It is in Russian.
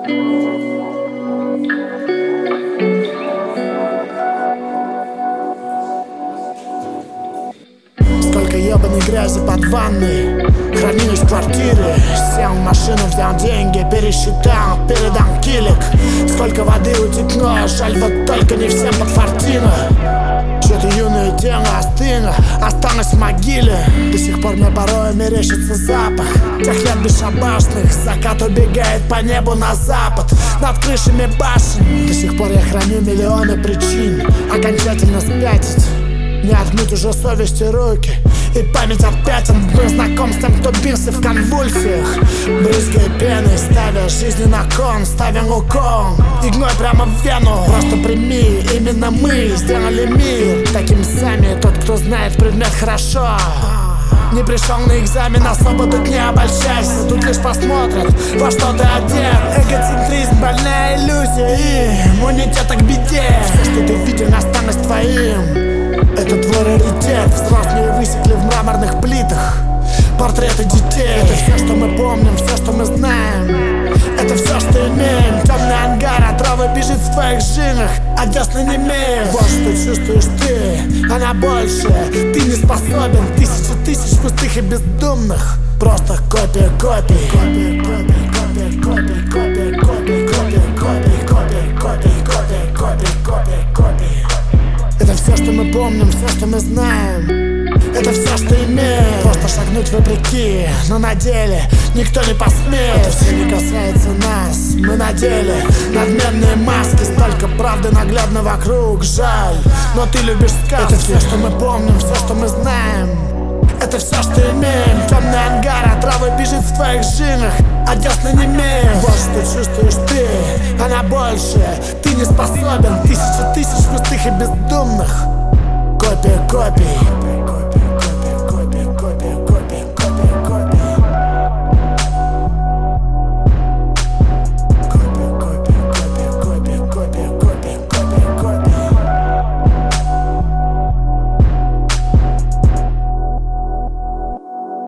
Сколько ебаной грязи под ванной, хранились в квартире. Сел в машину, взял деньги, пересчитал, передам килик. Сколько воды утекло, жаль, вот только не всем подфартино. Что-то юное тело остыло, осталось в могиле. До сих пор мне порой мерещится запах тех лет бесшабашных. Закат убегает по небу на запад, над крышами башен. До сих пор я храню миллионы причин окончательно спятить. Не отмыть уже совести руки и память от пятен. Был знаком с тем, кто бился в конвульсиях, брызгая пеной, ставя жизни на кон, ставя укол игной прямо в вену. Просто прими, именно мы сделали мир таким сами. Тот, кто знает предмет хорошо, не пришел на экзамен, особо тут не обольщайся. Тут лишь посмотрят, во что ты одет. Эгоцентризм, больная иллюзия и иммунитет к беде. Все, что ты видел, осталось твоим. Это твой раритет. Взрослые высекли в мраморных плитах портреты детей. Это все, что мы помним, все, что мы знаем. Это все, что имеем. Темный ангар, отрава бежит в твоих жилах, а десны не имеют. Вот что чувствуешь ты, она больше. Ты не способен. Тысячи тысяч пустых и бездумных. Просто копия копий. Копия, копия, копия, копия, копия, копия, копия, копия, копия, копия, копия, копия, копия, копия. Это все, что мы помним, все, что мы знаем. Это все, что имеем. Просто шагнуть вопреки, но на деле никто не посмеет. Это все не касается нас. Мы надели надменные маски. Столько правды наглядно вокруг, жаль, но ты любишь сказки. Это все, что мы помним, все, что мы знаем. Это все, что имеем. Темный ангар, отрава бежит в твоих жилах, а десны не имеют. Вот что чувствуешь ты, она больше. Ты не способен. Тысячи тысяч пустых и бездумных. Копия копий.